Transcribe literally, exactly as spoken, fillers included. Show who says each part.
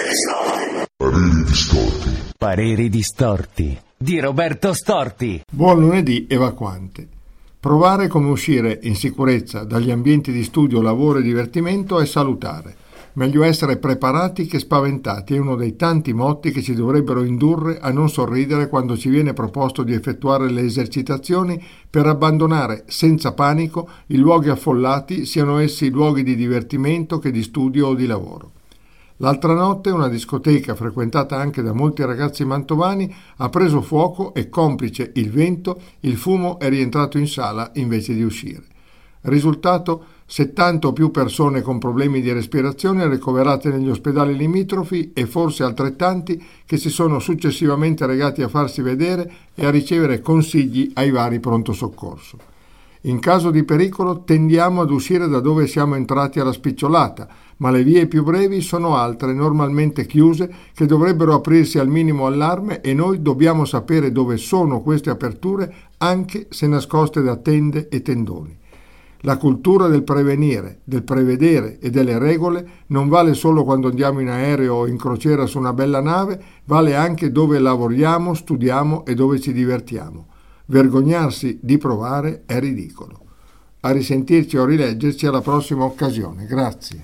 Speaker 1: Pareri distorti.
Speaker 2: Pareri distorti di Roberto Storti.
Speaker 3: Buon lunedì evacuante. Provare come uscire in sicurezza dagli ambienti di studio, lavoro e divertimento è salutare. Meglio essere preparati che spaventati è uno dei tanti motti che ci dovrebbero indurre a non sorridere quando ci viene proposto di effettuare le esercitazioni per abbandonare senza panico i luoghi affollati, siano essi luoghi di divertimento che di studio o di lavoro. L'altra notte una discoteca frequentata anche da molti ragazzi mantovani ha preso fuoco e, complice il vento, il fumo è rientrato in sala invece di uscire. Risultato: settanta o più persone con problemi di respirazione ricoverate negli ospedali limitrofi e forse altrettanti che si sono successivamente recati a farsi vedere e a ricevere consigli ai vari pronto soccorso. In caso di pericolo tendiamo ad uscire da dove siamo entrati alla spicciolata, ma le vie più brevi sono altre, normalmente chiuse, che dovrebbero aprirsi al minimo allarme e noi dobbiamo sapere dove sono queste aperture, anche se nascoste da tende e tendoni. La cultura del prevenire, del prevedere e delle regole non vale solo quando andiamo in aereo o in crociera su una bella nave, vale anche dove lavoriamo, studiamo e dove ci divertiamo. Vergognarsi di provare è ridicolo. A risentirci o rileggerci alla prossima occasione. Grazie.